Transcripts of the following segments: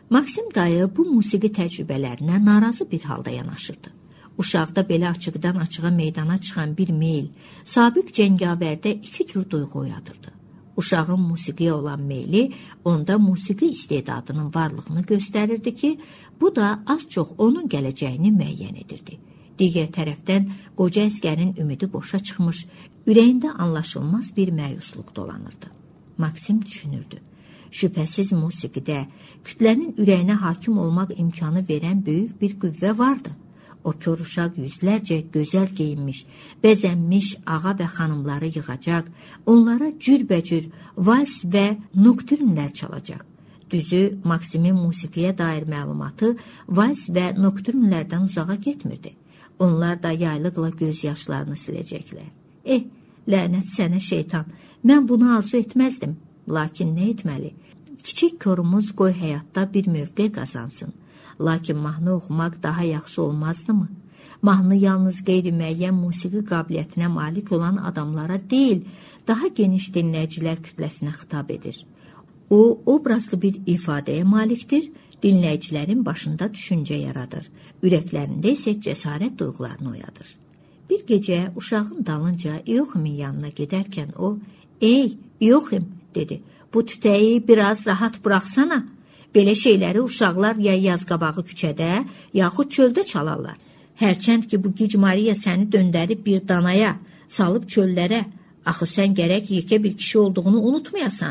Maksim dayı bu musiqi təcrübələrinə narazı bir halda yanaşırdı. Uşaqda belə açıqdan açığa meydana çıxan bir meyl, sabiq cəngavərdə iki cür duyğu oyadırdı. Uşağın musiqiyə olan meyli onda musiqi istedadının varlığını göstərirdi ki, bu da az-çox onun gələcəyini müəyyən edirdi. Digər tərəfdən qoca əsgərin ümidi boşa çıxmış, ürəyində anlaşılmaz bir məyusluq dolanırdı. Maksim düşünürdü. Şübhəsiz musiqidə kütlənin ürəyinə hakim olmaq imkanı verən böyük bir qüvvə vardı. O kör uşaq yüzlərcə gözəl geyinmiş, bəzənmiş ağa və xanımları yığacaq, onlara cürbəcür vals və nokturnlər çalacaq. Düzü, Maksimin musiqiyə dair məlumatı vals və nokturnlərdən uzağa getmirdi. Onlar da yaylıqla göz yaşlarını siləcəklər. Lənət sənə şeytan, mən bunu arzu etməzdim. Lakin nə etməli? Kiçik körümüz qoy həyatda bir mövqe qazansın. Lakin mahnı oxumaq daha yaxşı olmazdımı? Mahnı yalnız qeyri-müəyyən musiqi qabiliyyətinə malik olan adamlara deyil, daha geniş dinləyicilər kütləsinə xitab edir. O, obrazlı bir ifadəyə malikdir, dinləyicilərin başında düşüncə yaradır, ürəklərində isə cəsarət duyğularını oyadır. Bir gecə uşağın dalınca İoximin yanına gedərkən o, İoxim, dedi, bu tütəyi biraz rahat buraxsana. Belə şeyləri uşaqlar ya yazqabağı küçədə, yaxud çöldə çalarlar. Hərçənd ki, bu gic Mariya səni döndərib bir danaya, salıb çöllərə. Axı sən gərək yekə bir kişi olduğunu unutmayasan.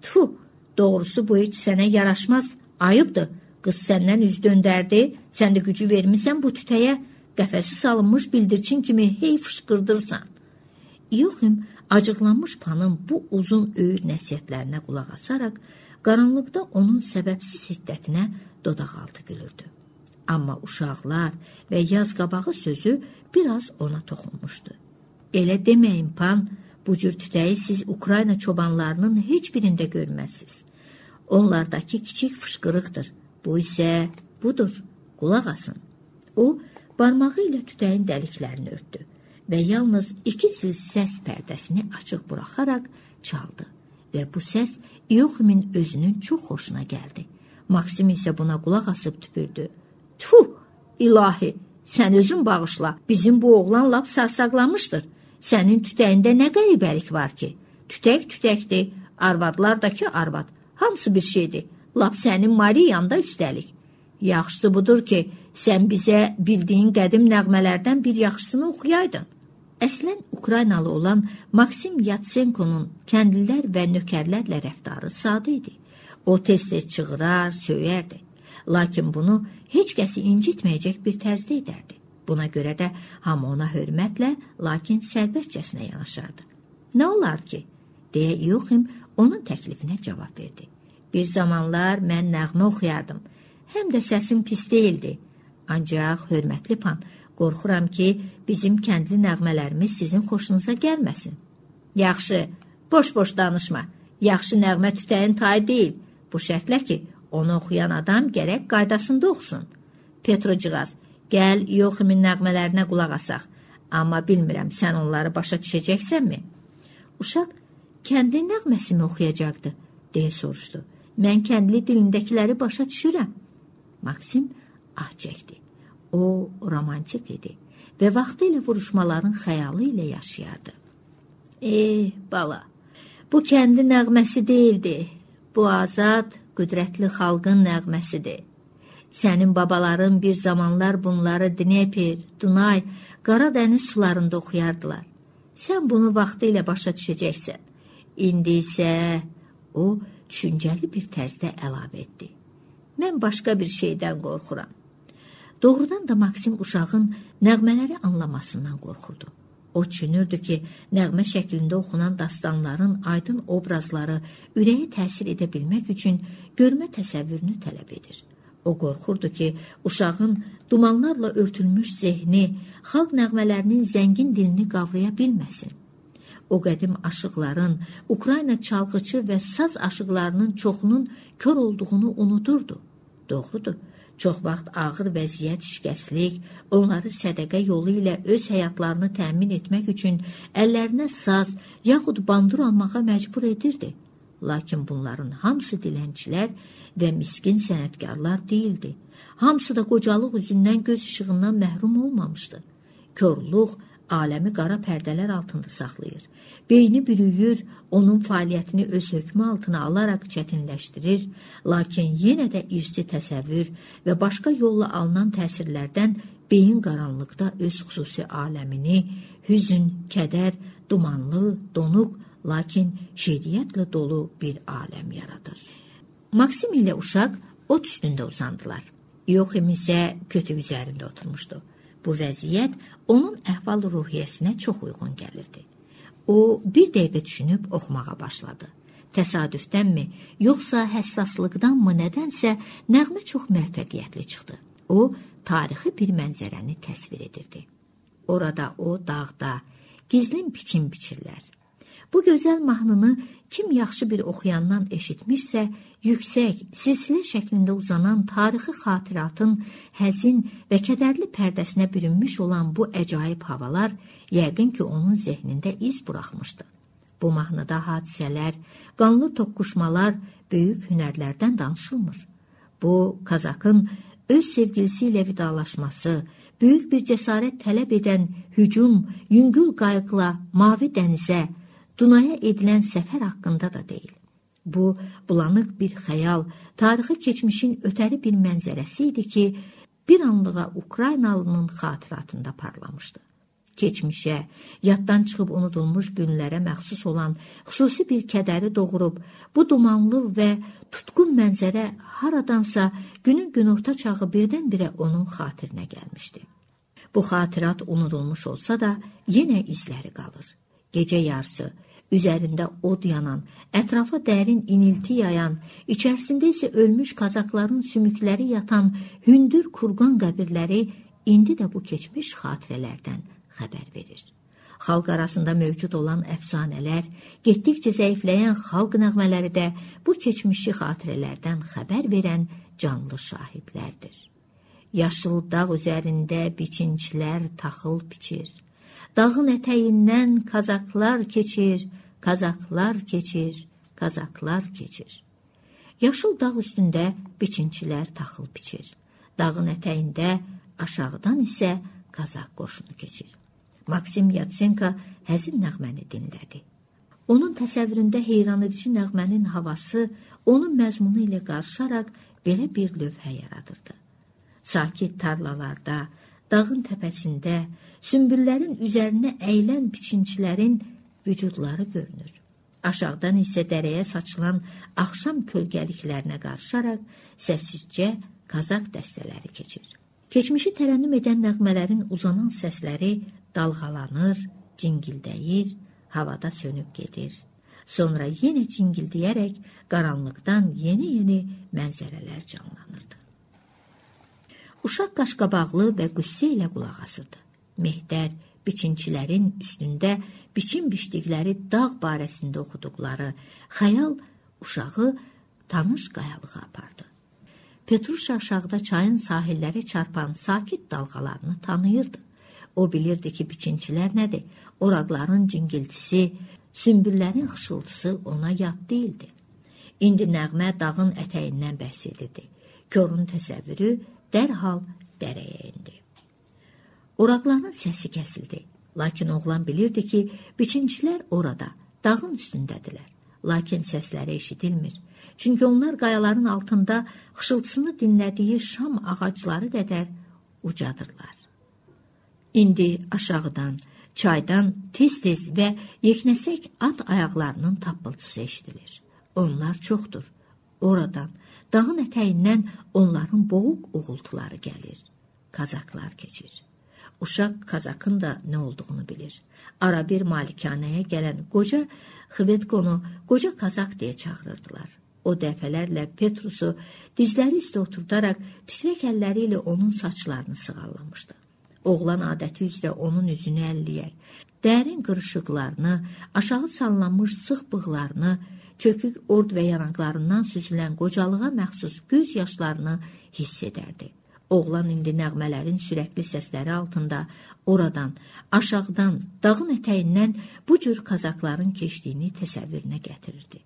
Doğrusu bu heç sənə yaraşmaz, ayıbdır. Qız səndən üz döndərdi, sən də gücü vermirsən bu tütəyə. Qəfəsi salınmış bildirçin kimi hey fışqırdırsan. İoxim acıqlanmış panın bu uzun öyür nəsihətlərinə qulaq asaraq, qaranlıqda onun səbəbsiz hiddətinə dodaqaltı gülürdü. Amma uşaqlar və yazqabağı sözü biraz ona toxunmuşdu. Elə deməyin pan, bu cür tütəyi siz Ukrayna çobanlarının heç birində görməzsiniz. Onlardakı kiçik fışqırıqdır. Bu isə budur, qulaq asın. O, barmağı ilə tütəyin dəliklərini örtdü və yalnız 2 zil səs pərdəsini açıq buraxaraq çaldı. Və bu səs İoximin özünün çox xoşuna gəldi. Maksim isə buna qulaq asıb tüpürdü. İlahi, sən özün bağışla, bizim bu oğlan lap sarsaqlamışdır. Sənin tütəyində nə qəribəlik var ki? Tütək tütəkdir, arvadlar da ki arvad, hamısı bir şeydir. Lap sənin Mariyan da üstəlik. Yaxşısı budur ki, sən bizə bildiyin qədim nəğmələrdən bir yaxşısını oxuyaydın. Əslən Ukraynalı olan Maksim Yatsenkonun kəndlilər və nökərlərlə rəftarı sadə idi. O tez-tez çığırar, söyərdi. Lakin bunu heç kəsi incitməyəcək bir tərzdə edərdi. Buna görə də hamı ona hörmətlə, lakin sərbəstcəsinə yanaşardı. Nə olar ki? Deyə İoxim onun təklifinə cavab verdi. Bir zamanlar mən nəğmə oxuyardım. Həm də səsim pis deyildi. Ancaq hörmətli pan, qorxuram ki, bizim kəndli nəğmələrimiz sizin xoşunuza gəlməsin. Yaxşı, boş-boş danışma. Yaxşı nəğmə tütəyin tayı deyil. Bu şərtlə ki, onu oxuyan adam gərək qaydasında oxusun. Petrocığaz, gəl İoximin nəğmələrinə qulaq asaq. Amma bilmirəm, sən onları başa düşəcəksənmi? Uşaq, kəndli nəğməsimi oxuyacaqdı, deyə soruşdu. Mən kəndli dilindəkiləri başa düşürəm. Maksim ah çəkdi. O romantik idi və vaxtı ilə vuruşmaların xəyalı ilə yaşayardı. Bala, bu kəndi nəğməsi deyildi. Bu azad, qüdrətli xalqın nəğməsidir. Sənin babaların bir zamanlar bunları Dnepr, Dunay, Qaradəniz sularında oxuyardılar. Sən bunu vaxtı ilə başa düşəcəksən. İndi isə o düşüncəli bir tərzdə əlavə etdi. Mən başqa bir şeydən qorxuram. Doğrudan da Maksim uşağın nəğmələri anlamasından qorxurdu. O düşünürdü ki, nəğmə şəklində oxunan dastanların aydın obrazları ürəyə təsir edə bilmək üçün görmə təsəvvürünü tələb edir. O qorxurdu ki, uşağın dumanlarla örtülmüş zehni xalq nəğmələrinin zəngin dilini qavraya bilməsin. O qədim aşıqların, Ukrayna çalğıçı və saz aşıqlarının çoxunun kör olduğunu unuturdu. Doğrudur. Çox vaxt ağır vəziyyət, şikəstlik, onları sədəqə yolu ilə öz həyatlarını təmin etmək üçün əllərinə saz, yaxud bandur almağa məcbur edirdi. Lakin bunların hamısı dilənçilər və miskin sənətkarlar değildi. Hamısı da qocalıq üzündən göz işığından məhrum olmamışdı. Körluq aləmi qara pərdələr altında saxlayır. Beyni bürüyür, onun fəaliyyətini öz hökmü altına alaraq çətinləşdirir, lakin yenə də irsi təsəvvür və başqa yolla alınan təsirlərdən beyin qaranlıqda öz xüsusi aləmini, hüzün, kədər, dumanlı, donuq, lakin şeiriyyətlə dolu bir aləm yaradır. Maksim ilə uşaq ot üstündə uzandılar. Yoxim isə kötük üzərində oturmuşdu. Bu vəziyyət onun əhval-ruhiyyəsinə çox uyğun gəlirdi. O, bir dəqiqə düşünüb oxumağa başladı. Təsadüfdənmi, yoxsa həssaslıqdanmı nədənsə nəğmə çox müvəffəqiyyətli çıxdı. O, tarixi bir mənzərəni təsvir edirdi. Orada o, dağda, gizlin biçim biçirlər. Bu gözəl mahnını kim yaxşı bir oxuyandan eşitmişsə, yüksək, silsilə şəklində uzanan tarixi xatiratın həzin və kədərli pərdəsinə bürünmüş olan bu əcaib havalar yəqin ki, onun zehnində iz buraxmışdı. Bu mahnıda hadisələr, qanlı toqquşmalar, böyük hünərlərdən danışılmır. Bu, Kazakın öz sevgilisi ilə vidalaşması, böyük bir cəsarət tələb edən hücum, yüngül qayıqla mavi dənizə, Dunaya edilən səfər haqqında da deyil. Bu, bulanıq bir xəyal, tarixi keçmişin ötəri bir mənzərəsi idi ki, bir anlığa Ukraynalının xatiratında parlamışdı. Keçmişə, yaddan çıxıb unudulmuş günlərə məxsus olan xüsusi bir kədəri doğurub, bu dumanlı və tutqun mənzərə haradansa günün günorta çağı birdən-birə onun xatirinə gəlmişdi. Bu xatirat unudulmuş olsa da, yenə izləri qalır. Gecə yarısı, üzərində od yanan, ətrafa dərin inilti yayan, içərisində isə ölmüş Kazakların sümükləri yatan hündür kurqan qəbirləri indi də bu keçmiş xatirələrdən xəbər verir. Xalq arasında mövcud olan əfsanələr, getdikcə zəifləyən xalq nəğmələri də bu keçmişi xatirələrdən xəbər verən canlı şahidlərdir. Yaşıl dağ üzərində biçinçilər taxıl biçir. Dağın ətəyindən Kazaklar keçir, Kazaklar keçir, Kazaklar keçir. Yaşıl dağ üstündə biçinçilər taxıl biçir. Dağın ətəyində aşağıdan isə Kazak qoşunu keçir. Maksim Yatsenko həzin nəğməni dinlədi. Onun təsəvvüründə heyranedici nəğmənin havası onun məzmunu ilə qarışaraq belə bir lövhə yaradırdı. Sakit tarlalarda, dağın təpəsində, sümbüllərin üzərinə əyilən biçinçilərin vücudları görünür. Aşağıdan isə dərəyə saçılan axşam kölgəliklərinə qarışaraq səssizcə Kazak dəstələri keçir. Keçmişi tərənnüm edən nəğmələrin uzanan səsləri dalğalanır, cingildəyir, havada sönüb gedir. Sonra yenə cingildiyərək qaranlıqdan yeni-yeni mənzərələr canlanırdı. Uşaq qaşqabaqlı və qüssə ilə qulaq asırdı. Mehdər, biçinçilərin üstündə biçim biçdikləri dağ barəsində oxuduqları xəyal uşağı tanış qayalığa apardı. Petruşa aşağıda çayın sahillərə çarpan sakit dalğalarını tanıyırdı. O bilirdi ki, biçinçilər nədir? Oraqların cingiltisi, sümbüllərin xışıltısı ona yad değildi. İndi nəğmə dağın ətəyindən bəhs edirdi. Körün təsəvvürü dərhal dərəyə indi. Oraqların səsi kəsildi. Lakin oğlan bilirdi ki, biçinçilər orada, dağın üstündədirlər. Lakin səsləri eşidilmir. Çünki onlar qayaların altında xışıltısını dinlədiyi şam ağacları qədər ucadırlar. İndi aşağıdan, çaydan tez-tez və yeknəsək at ayaqlarının tappıltısı eşidilir. Onlar çoxdur. Oradan, dağın ətəyindən onların boğuq uğultuları gəlir. Kazaklar keçir. Uşaq Kazakın da nə olduğunu bilir. Ara bir malikanəyə gələn qoca Xvedkonu qoca Kazak deyə çağırırdılar. O dəfələrlə Petrusu dizləri üstə oturdaraq titrək əlləri ilə onun saçlarını sığallamışdı. Oğlan adəti üzrə onun üzünü əlləyər, dərin qırışıqlarını, aşağı sallanmış sıx bığlarını, çökük ord və yanaqlarından süzülən qocalığa məxsus göz yaşlarını hiss edərdi. Oğlan indi nəğmələrin sürəkli səsləri altında oradan, aşağıdan, dağın ətəyindən bu cür Kazakların keçdiyini təsəvvürünə gətirirdi.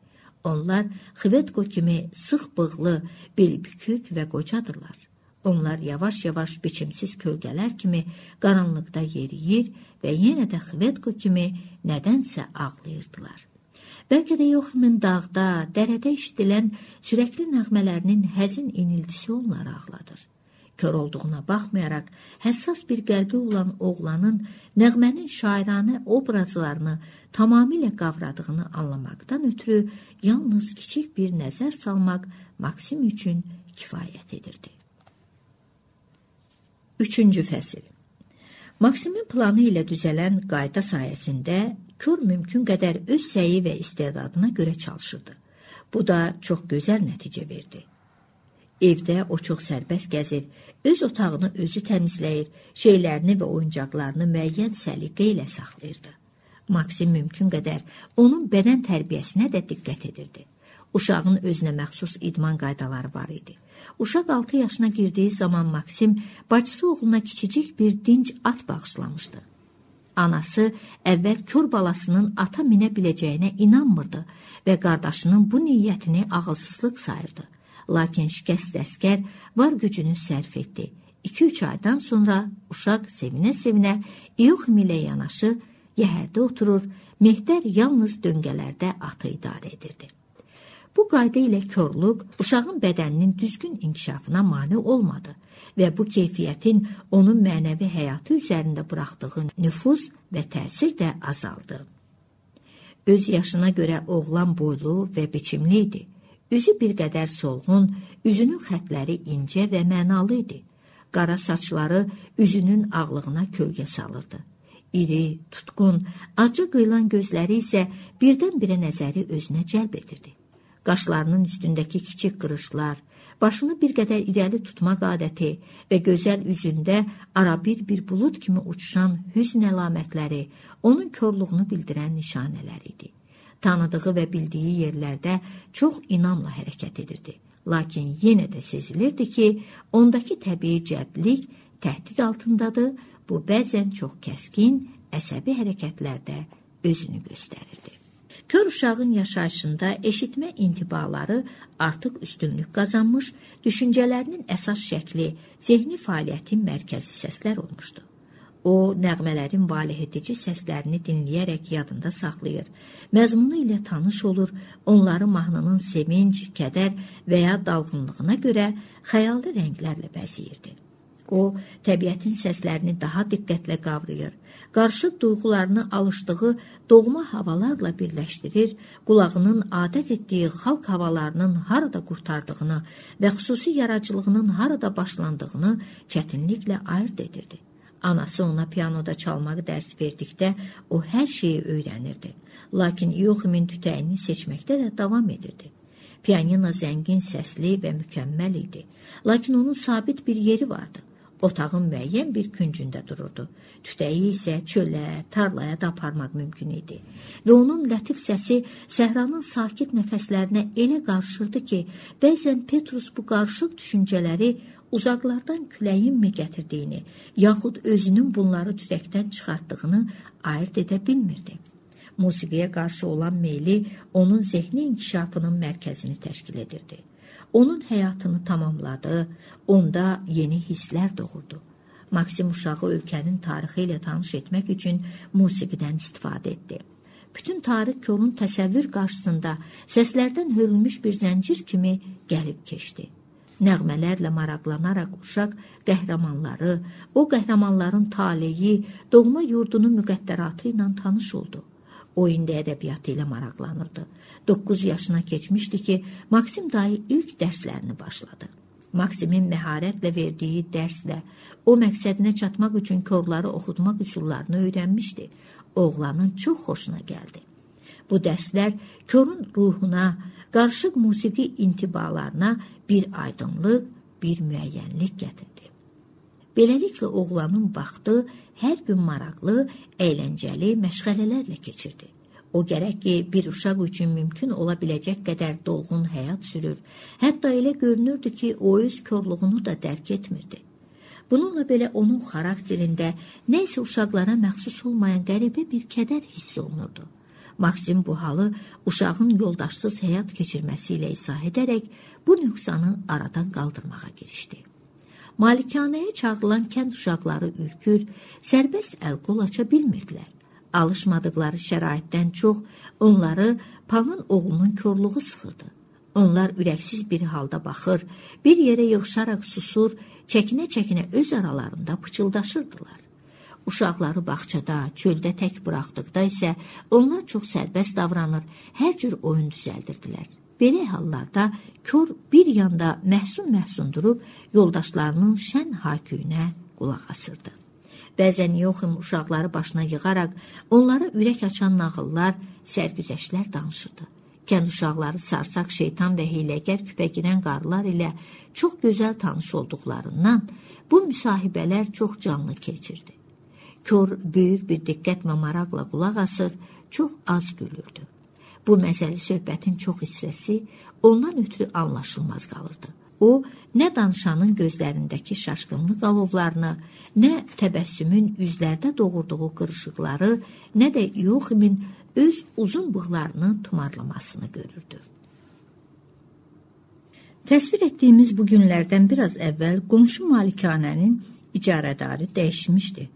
Onlar Xvetko kimi sıx bığlı, belbükük və qocadırlar. Onlar yavaş-yavaş biçimsiz kölgələr kimi qaranlıqda yeriyir və yenə də Xvetko kimi nədənsə ağlayırdılar. Bəlkə də Yoximin dağda, dərədə işitilən sürəkli nəğmələrinin həzin iniltisi onları ağladır. Kör olduğuna baxmayaraq, həssas bir qəlbi olan oğlanın nəğmənin şairanə obrazlarını tamamilə qavradığını anlamaqdan ötürü yalnız kiçik bir nəzər salmaq Maksim üçün kifayət edirdi. 3-cü fəsil. Maksimin planı ilə düzələn qayda sayəsində kör mümkün qədər öz səyi və istedadına görə çalışırdı. Bu da çox gözəl nəticə verdi. Evdə o çox sərbəst gəzir, öz otağını özü təmizləyir, şeylərini və oyuncaqlarını müəyyən səliqə ilə saxlayırdı. Maksim mümkün qədər onun bədən tərbiyəsinə də diqqət edirdi. Uşağın özünə məxsus idman qaydaları var idi. Uşaq 6 yaşına girdiyi zaman Maksim bacısı oğluna kiçicik bir dinc at bağışlamışdı. Anası əvvəl kör balasının ata minə biləcəyinə inanmırdı və qardaşının bu niyyətini ağılsızlıq sayırdı. Lakin şikəst əskər var gücünü sərf etdi. 2-3 aydan sonra uşaq sevinə-sevinə İyoxim ilə yanaşı yəhərdə oturur, Mehdər yalnız döngələrdə atı idarə edirdi. Bu qayda ilə körlük uşağın bədəninin düzgün inkişafına mane olmadı və bu keyfiyyətin onun mənəvi həyatı üzərində buraxdığı nüfuz və təsir də azaldı. Öz yaşına görə oğlan boylu və biçimli idi. Üzü bir qədər solğun, üzünün xətləri incə və mənalı idi. Qara saçları üzünün ağlığına kölgə salırdı. İri, tutqun, acı qıyılan gözləri isə birdən-birə nəzəri özünə cəlb edirdi. Qaşlarının üstündəki kiçik qırışlar, başını bir qədər irəli tutmaq adəti və gözəl üzündə arabir bir bulud kimi uçuşan hüzn əlamətləri onun körlüğünü bildirən nişanələr idi. Tanıdığı və bildiyi yerlərdə çox inamla hərəkət edirdi. Lakin yenə də sezilirdi ki, ondakı təbii cəldlik təhdid altındadır, bu bəzən çox kəskin, əsəbi hərəkətlərdə özünü göstərirdi. Kör uşağın yaşayışında eşitmə intibaları artıq üstünlük qazanmış, düşüncələrinin əsas şəkli zehni fəaliyyətin mərkəzi səslər olmuşdu. O, nəğmələrin valeh edici səslərini dinləyərək yadında saxlayır, məzmunu ilə tanış olur, onları mahnının sevinc, kədər və ya dalğınlığına görə xəyali rənglərlə bəzəyirdi. O, təbiətin səslərini daha diqqətlə qavrayır, qarışıq duyğularını alışdığı doğma havalarla birləşdirir, qulağının adət etdiyi xalq havalarının harada qurtardığını və xüsusi yaradıcılığının harada başlandığını çətinliklə ayırd edirdi. Anası ona pianoda çalmağı dərs verdikdə o hər şeyi öyrənirdi. Lakin İyoximin tütəyini seçməkdə də davam edirdi. Pianino zəngin səsli və mükəmməl idi. Lakin onun sabit bir yeri vardı. Otağın müəyyən bir küncündə dururdu. Tütəyi isə çölə, tarlaya da aparmaq mümkün idi. Və onun lətif səsi səhranın sakit nəfəslərinə elə qarışırdı ki, bəzən Petrus bu qarışıq düşüncələri uzaqlardan küləyin mi gətirdiyini, yaxud özünün bunları tütəkdən çıxartdığını ayırt edə bilmirdi. Musiqiyə qarşı olan meyli onun zehni inkişafının mərkəzini təşkil edirdi. Onun həyatını tamamladı, onda yeni hisslər doğurdu. Maksim uşağı ölkənin tarixi ilə tanış etmək üçün musiqidən istifadə etdi. Bütün tarix körün təsəvvür qarşısında səslərdən hörülmüş bir zəncir kimi gəlib keçdi. Nəğmələrlə maraqlanaraq uşaq qəhrəmanları, o qəhrəmanların taleyi, doğma yurdunun müqəddəratı ilə tanış oldu. O indi ədəbiyyatı ilə maraqlanırdı. 9 yaşına keçmişdi ki, Maksim dayı ilk dərslərini başladı. Maksimin məharətlə verdiyi dərslə o məqsədinə çatmaq üçün körləri oxutmaq üsullarını öyrənmişdi. Oğlanın çox xoşuna gəldi. Bu dərslər körün ruhuna, qarışıq musiqi intibalarına bir aydınlıq, bir müəyyənlik gətirdi. Beləliklə oğlanın vaxtı hər gün maraqlı, əyləncəli məşğələlərlə keçirdi. O gərək ki, bir uşaq üçün mümkün ola biləcək qədər dolğun həyat sürür. Hətta elə görünürdü ki, o öz körlüğünü da dərk etmirdi. Bununla belə onun xarakterində nəysə uşaqlara məxsus olmayan qəribə bir kədər hiss olunurdu. Maksim bu halı uşağın yoldaşsız həyat keçirməsi ilə izah edərək bu nöqsanı aradan qaldırmağa girişdi. Malikanəyə çağrılan kənd uşaqları ürkür, sərbəst əl-qol aça bilmirdilər. Alışmadıkları şəraitdən çox onları Panın oğlunun körluğu sıxırdı. Onlar ürəksiz bir halda baxır, bir yerə yığışaraq susur, çəkinə-çəkinə öz aralarında pıçıldaşırdılar. Uşaqları bağçada, çöldə tək buraxdıqda isə onlar çox sərbəst davranır, hər cür oyun düzəldirdilər. Belə hallarda kör bir yanda məhsun durub yoldaşlarının şən haküyünə qulaq asırdı. Bəzən Yoxim uşaqları başına yığaraq onlara ürək açan nağıllar, sərgüzəştlər danışırdı. Kənd uşaqları sarsaq şeytan və hiyləgər küpə girən qarılar ilə çox gözəl tanış olduqlarından bu müsahibələr çox canlı keçirdi. Kör böyük bir diqqət və maraqla qulaq asır, çox az gülürdü. Bu məzəli söhbətin çox hissəsi ondan ötürü anlaşılmaz qalırdı. O, nə danışanın gözlərindəki şaşqınlıq alovlarını, nə təbəssümün üzlərdə doğurduğu qırışıqları, nə də Yoximin öz uzun bığlarını tumarlamasını görürdü. Təsvir etdiyimiz bu günlərdən biraz əvvəl qonşu malikanənin icarədarı dəyişmişdi.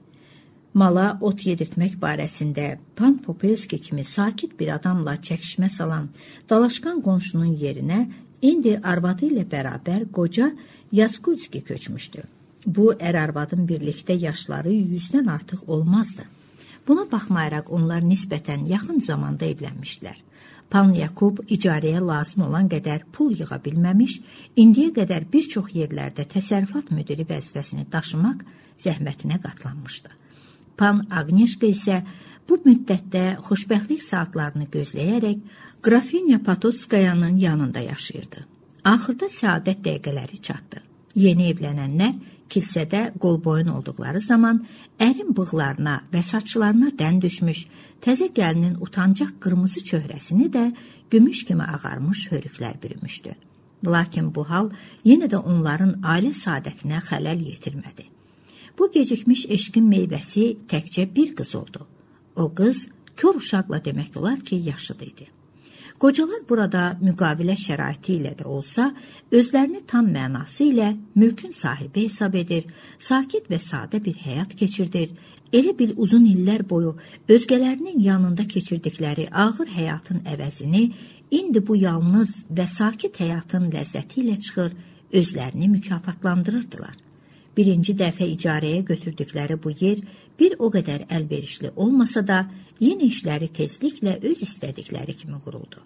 Mala ot yedirtmək barəsində Pan Popelski kimi sakit bir adamla çəkişmə salan dalaşqan qonşunun yerinə indi arvadı ilə bərabər qoca Yaskulski köçmüşdü. Bu, ər-arvadın birlikdə yaşları 100-dən artıq olmazdı. Buna baxmayaraq onlar nisbətən yaxın zamanda evlənmişdilər. Pan Yakub icarəyə lazım olan qədər pul yığa bilməmiş, indiyə qədər bir çox yerlərdə təsərrüfat müdiri vəzifəsini daşımaq zəhmətinə qatlanmışdı. Pan Agneşka isə bu müddətdə xoşbəxtlik saatlarını gözləyərək Qrafinya Patotskayanın yanında yaşayırdı. Axırda səadət dəqiqələri çatdı. Yeni evlənənlər kilsədə qolboyun olduqları zaman ərin bığlarına və saçlarına dən düşmüş, təzə gəlinin utancaq qırmızı çöhrəsini də gümüş kimi ağarmış hörüklər bürümüşdü. Lakin bu hal yenə də onların ailə saadətinə xələl yetirmədi. Bu gecikmiş eşqin meyvəsi təkcə bir qız oldu. O qız kör uşaqla demək olar ki, yaşıdı idi. Qocalar burada müqavilə şəraiti ilə də olsa, özlərini tam mənası ilə mülkün sahibi hesab edir, sakit və sadə bir həyat keçirdir, elə bil uzun illər boyu özgələrinin yanında keçirdikləri ağır həyatın əvəzini indi bu yalnız və sakit həyatın ləzzəti ilə çıxır, özlərini mükafatlandırırdılar. Birinci dəfə icarəyə götürdükləri bu yer bir o qədər əlverişli olmasa da, yeni işləri tezliklə öz istədikləri kimi quruldu.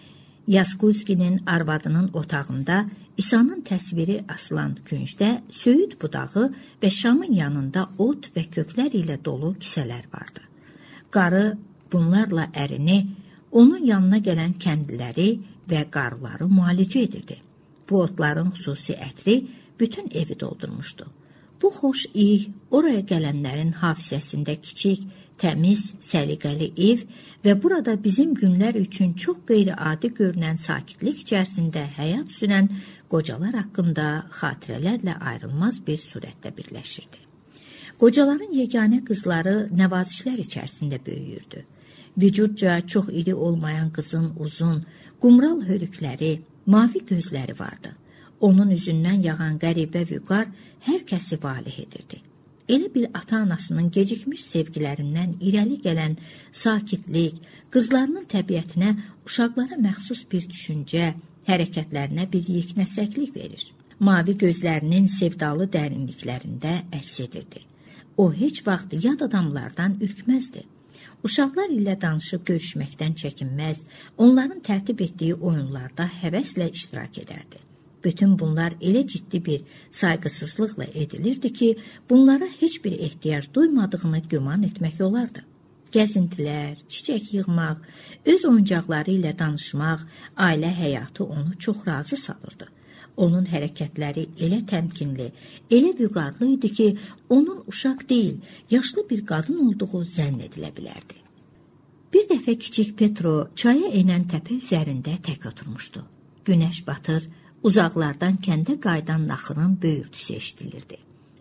Yaskulskinin arvadının otağında İsa'nın təsviri asılan küncdə söyüd budağı və şamın yanında ot və köklər ilə dolu kisələr vardı. Qarı bunlarla ərini, onun yanına gələn kəndliləri və qarıları müalicə edirdi. Bu otların xüsusi ətri bütün evi doldurmuşdu. Bu xoş iy oraya gələnlərin hafizəsində kiçik, təmiz, səliqəli ev və burada bizim günlər üçün çox qeyri-adi görünən sakitlik içərisində həyat sürən qocalar haqqında xatirələrlə ayrılmaz bir surətdə birləşirdi. Qocaların yeganə qızları nəvazişlər içərisində böyüyürdü. Vücudca çox iri olmayan qızın uzun, qumral hörükləri, mavi gözləri vardı. Onun üzündən yağan qəribə vüqar hər kəsi valih edirdi. Elə bir ata-anasının gecikmiş sevgilərindən irəli gələn sakitlik, qızlarının təbiətinə, uşaqlara məxsus bir düşüncə, hərəkətlərinə bir yeknəsəklik verir. Mavi gözlərinin sevdalı dərinliklərində əks edirdi. O heç vaxt yad adamlardan ürkməzdi. Uşaqlar ilə danışıb görüşməkdən çəkinməz, onların tərtib etdiyi oyunlarda həvəslə iştirak edərdi. Bütün bunlar elə ciddi bir sayğısızlıqla edilirdi ki, bunlara heç bir ehtiyac duymadığını güman etmək olardı. Gəzintilər, çiçək yığmaq, öz oyuncaqları ilə danışmaq, ailə həyatı onu çox razı salırdı. Onun hərəkətləri elə təmkinli, elə vüqarlı idi ki, onun uşaq deyil, yaşlı bir qadın olduğu zənn edilə bilərdi. Bir dəfə kiçik Petro çaya enən təpə üzərində tək oturmuşdu. Günəş batır, uzaqlardan kəndə qayıdan naxırın böyürtüsü eşidilirdi.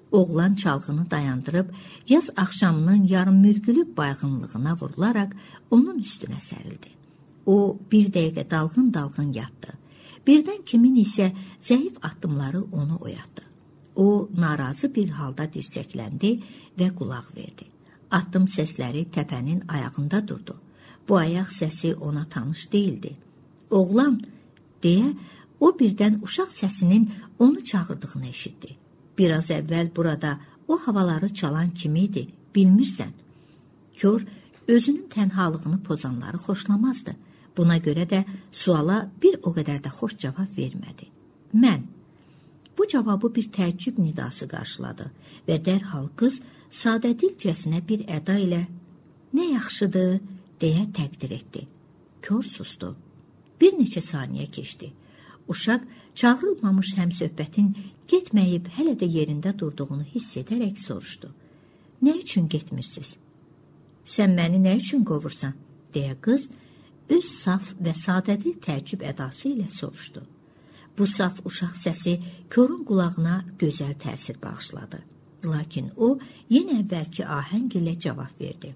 Oğlan çalğını dayandırıb, yaz axşamının yarım mürgülü bayğınlığına vurularaq onun üstünə sərildi. O, bir dəqiqə dalğın-dalğın yatdı. Birdən kimin isə zəif addımları onu oyatdı. O, narazı bir halda dirsəkləndi və qulaq verdi. Addım səsləri təpənin ayağında durdu. Bu ayaq səsi ona tanış değildi. Oğlan, deyə o birdən uşaq səsinin onu çağırdığını eşitdi. Biraz əvvəl burada o havaları çalan kim idi, bilmirsən. Kör, özünün tənhalığını pozanları xoşlamazdı. Buna görə də suala bir o qədər də xoş cavab vermədi. Mən. Bu cavabı bir təəccüb nidası qarşıladı və dərhal qız sadədilcəsinə bir əda ilə "Nə yaxşıdır?" deyə təqdir etdi. Kör sustu. Bir neçə saniyə keçdi. Uşaq çağırılmamış həmsöhbətin getməyib hələ də yerində durduğunu hiss edərək soruşdu. "Nə üçün getmirsiniz?" "Sən məni nə üçün qovursan?" deyə qız öz saf və sadədi təəccüb ədası ilə soruşdu. Bu saf uşaq səsi körün qulağına gözəl təsir bağışladı. Lakin o yenə əvvəlki ahəng ilə cavab verdi.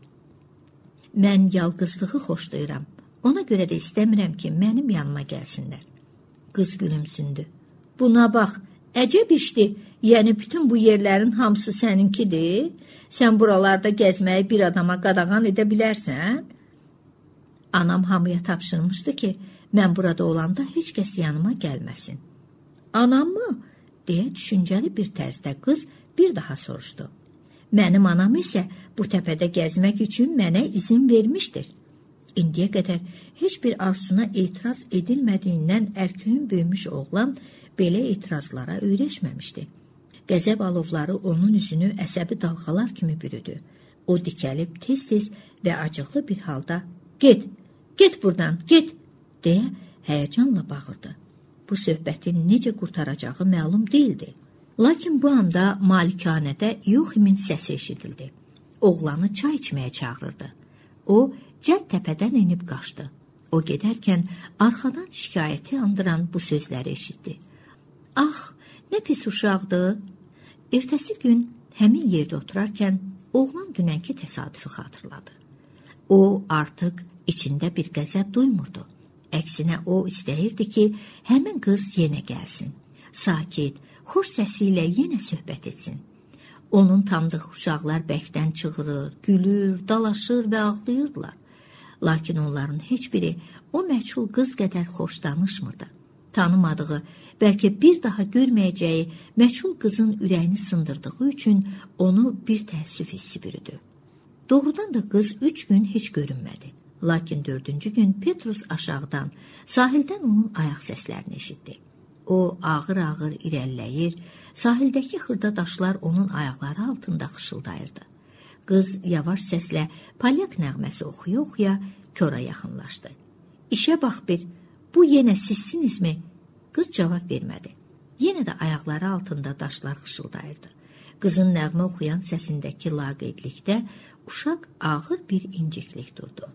"Mən yalqızlığı xoşlayıram. Ona görə də istəmirəm ki, mənim yanıma gəlsinlər." Qız gülümsündü. "Buna bax, əcəb işdir. Yəni bütün bu yerlərin hamısı səninkidir. Sən buralarda gəzməyi bir adama qadağan edə bilərsən?" "Anam hamıya tapşırmışdı ki, mən burada olanda heç kəs yanıma gəlməsin." "Anam mı?" deyə düşüncəli bir tərzdə qız bir daha soruşdu. "Mənim anam isə bu təpədə gəzmək üçün mənə izin vermişdir." İndiyə qədər heç bir arzusuna etiraz edilmədiyindən ərköyün böyümüş oğlan belə etirazlara öyrəşməmişdi. Qəzəb alovları onun üzünü əsəbi dalğalar kimi bürüdü. O dikəlib tez-tez və acıqlı bir halda "Get, get buradan, get!" deyə həyəcanla bağırdı. Bu söhbətin necə qurtaracağı məlum değildi. Lakin bu anda malikanədə Yoximin səsi eşidildi. Oğlanı çay içməyə çağırırdı. O, cəld təpədən enib qaçdı. O gedərkən arxadan şikayəti andıran bu sözləri eşitdi. "Ax, nə pis uşaqdır." Ertəsi gün həmin yerdə oturarkən oğlan dünənki təsadüfü xatırladı. O artıq içində bir qəzəb duymurdu. Əksinə o istəyirdi ki, həmin qız yenə gəlsin. Sakit, xoş səsi ilə yenə söhbət etsin. Onun tanıdığı uşaqlar bəkdən çığırır, gülür, dalaşır və ağlayırdılar. Lakin onların heç biri o məchul qız qədər xoş danışmırdı. Tanımadığı, bəlkə bir daha görməyəcəyi məchul qızın ürəyini sındırdığı üçün onu bir təəssüf hissi bürüdü. Doğrudan da qız 3 gün heç görünmədi. Lakin 4-cü gün Petrus aşağıdan, sahildən onun ayaq səslərini eşitdi. O ağır-ağır irəliləyir, sahildəki xırda daşlar onun ayaqları altında xışıldayırdı. Qız yavaş səslə palyak nəğməsi oxuya-oxuya Kora yaxınlaşdı. "İşə bax bir, bu yenə sizsinizmi?" Qız cavab vermədi. Yenə də ayaqları altında daşlar xışıldayırdı. Qızın nəğmə oxuyan səsindəki laqeydlikdə uşaq ağır bir inciklik durdu.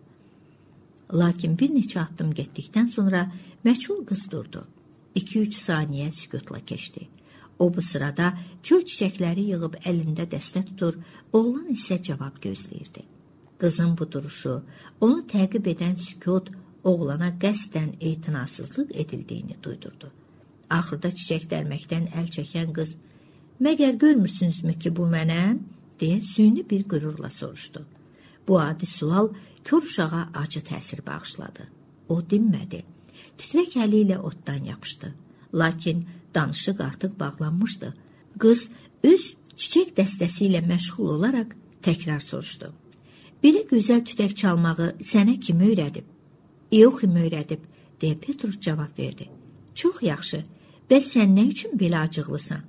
Lakin bir neçə addım getdikdən sonra məchul qız durdu. 2-3 saniyə sükutla keçdi. O bu sırada çöl çiçəkləri yığıb əlində dəstə tutur, oğlan isə cavab gözləyirdi. Qızın bu duruşu, onu təqib edən sükut oğlana qəsdən etinasızlıq edildiyini duydurdu. Axırda çiçək dərməkdən əl çəkən qız, "Məgər görmürsünüzmü ki, bu mənəm?" deyə süni bir qürurla soruşdu. Bu adi sual kör uşağa acı təsir bağışladı. O dinmədi. Titrək əli ilə otdan yapışdı. Lakin danışıq artıq bağlanmışdı. Qız öz çiçək dəstəsi ilə məşğul olaraq təkrar soruşdu. "Belə gözəl tütək çalmağı sənə kim öyrədib?" "Yoxim öyrədib," deyə Petrus cavab verdi. "Çox yaxşı. Bəs sən nə üçün belə acıqlısan?"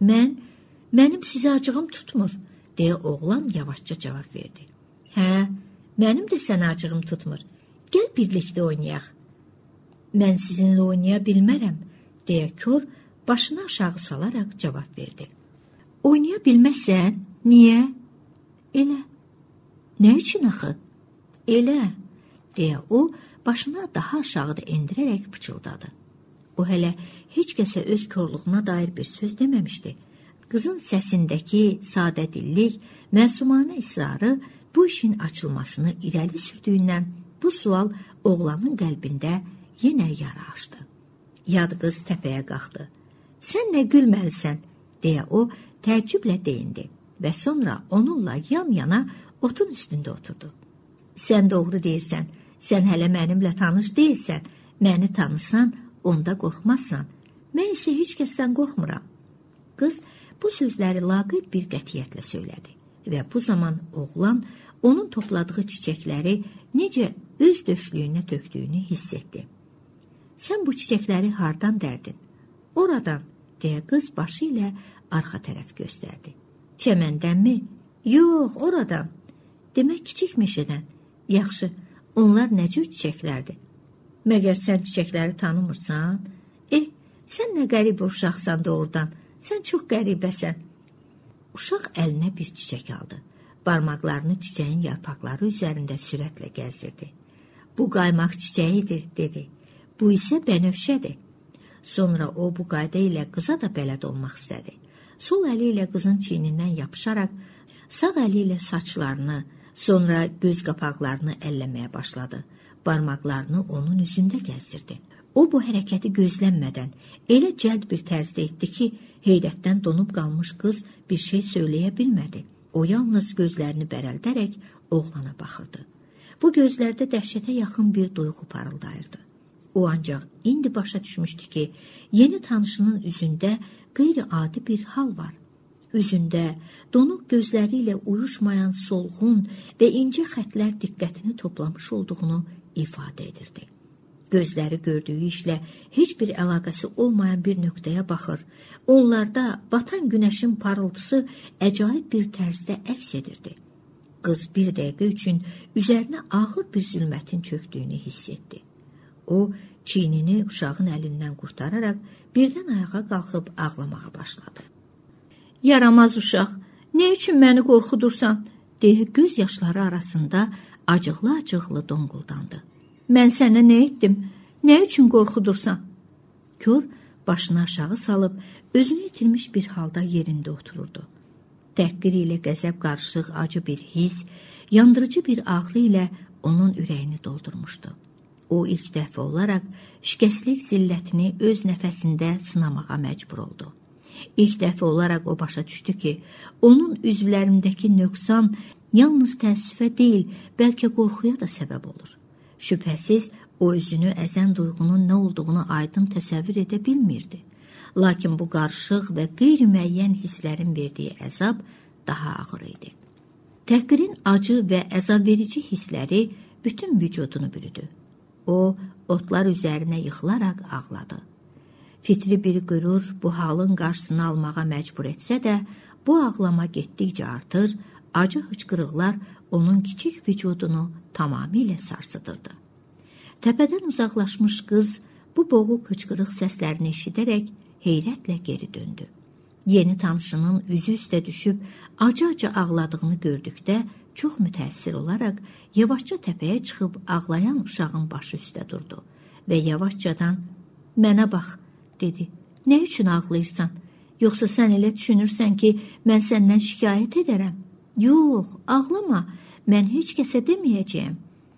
Mənim sizə acığım tutmur," deyə oğlan yavaşca cavab verdi. "Hə, mənim də sənə acığım tutmur. Gəl birlikdə oynayaq." "Mən sizinlə oynaya bilmərəm," deyə kör başını aşağı salaraq cavab verdi. "Oynaya bilməzsən? Niyə?" "Elə." "Nə üçün axı?" "Elə," deyə o başını daha aşağıda endirərək pıçıldadı. O hələ heç kəsə öz körlüğünə dair bir söz deməmişdi. Qızın səsindəki sadədillik, məsumanə israrı bu işin açılmasını irəli sürdüyündən bu sual oğlanın qəlbində yenə yara açdı. Yad qız təpəyə qalxdı. "Sən nə gülməlisən?" deyə o təəccüblə deyindi və sonra onunla yan-yana otun üstündə oturdu. "Sən doğru deyirsən, sən hələ mənimlə tanış deyilsən, məni tanısan, onda qorxmazsan. Mən isə heç kəsdən qorxmuram." Qız bu sözləri laqeyd bir qətiyyətlə söylədi və bu zaman oğlan onun topladığı çiçəkləri necə öz döşlüyünə tökdüyünü hiss etdi. "Sən bu çiçəkləri hardan dərdin?" "Oradan," deyə qız başı ilə arxa tərəf göstərdi. "Çəməndənmi?" "Yox, oradan." "Demək kiçik meşədən." "Yaxşı, onlar nə cür çiçəklərdir?" "Məgər sən çiçəkləri tanımırsan?" Sən nə qəribə uşaqsan doğrudan, sən çox qəribəsən." Uşaq əlinə bir çiçək aldı. Barmaqlarını çiçəyin yarpaqları üzərində sürətlə gəzdirdi. "Bu qaymaq çiçəyidir," dedi. "Bu isə bənövşədir." Sonra o bu qayda ilə qıza da bələd olmaq istədi. Sol əli ilə qızın çiynindən yapışaraq, sağ əli ilə saçlarını, sonra göz qapaqlarını əlləməyə başladı. Barmaqlarını onun üzündə gəzdirdi. O bu hərəkəti gözlənmədən elə cəld bir tərzdə etdi ki, heyrətdən donub qalmış qız bir şey söyləyə bilmədi. O yalnız gözlərini bərəldərək oğlana baxırdı. Bu gözlərdə dəhşətə yaxın bir duyğu parıldayırdı. O ancaq indi başa düşmüşdü ki, yeni tanışının üzündə qeyri-adi bir hal var. Üzündə donuq gözləri ilə uyuşmayan solğun və incə xətlər diqqətini toplamış olduğunu ifadə edirdi. Gözləri gördüyü işlə heç bir əlaqəsi olmayan bir nöqtəyə baxır. Onlarda batan günəşin parıltısı əcaib bir tərzdə əks edirdi. Qız bir dəqiqə üçün üzərinə ağır bir zülmətin çökdüyünü hiss etdi. O, çiynini uşağın əlindən qurtararaq birdən ayağa qalxıb ağlamağa başladı. "Yaramaz uşaq, nə üçün məni qorxudursan?" deyə göz yaşları arasında acıqlı-acıqlı donquldandı. "Mən sənə nə etdim? Nə üçün qorxudursan?" Kör başını aşağı salıb özünü itirmiş bir halda yerində otururdu. Təhqir ilə qəzəb qarışıq acı bir his, yandırıcı bir ağrı ilə onun ürəyini doldurmuşdu. O ilk dəfə olaraq şikəstlik zillətini öz nəfəsində sınamağa məcbur oldu. İlk dəfə olaraq o başa düşdü ki, onun üzvlərindəki nöqsan yalnız təəssüfə deyil, bəlkə qorxuya da səbəb olur. Şübhəsiz, o özünü əzən duyğunun nə olduğunu aydın təsəvvür edə bilmirdi. Lakin bu qarışıq və qeyri-müəyyən hisslərin verdiyi əzab daha ağır idi. Təhqirin acı və əzabverici hissləri bütün vücudunu bürüdü. O, otlar üzərinə yıxılaraq ağladı. Fitri bir qürur bu halın qarşısını almağa məcbur etsə də, bu ağlama getdikcə artır, acı hıçqırıqlar onun kiçik vücudunu tamamilə sarsıdırdı. Təpədən uzaqlaşmış qız bu boğuq hıçqırıq səslərini eşidərək heyrətlə geri döndü. Yeni tanışının üzü üstə düşüb acı-acı ağladığını gördükdə çox mütəəssir olaraq yavaşca təpəyə çıxıb ağlayan uşağın başı üstə durdu və yavaşcadan "Mənə bax," dedi. "Nə üçün ağlayırsan? Yoxsa sən elə düşünürsən ki, mən səndən şikayət edərəm?" "Yox, ağlama, mən heç kəsə deməyəcəyəm."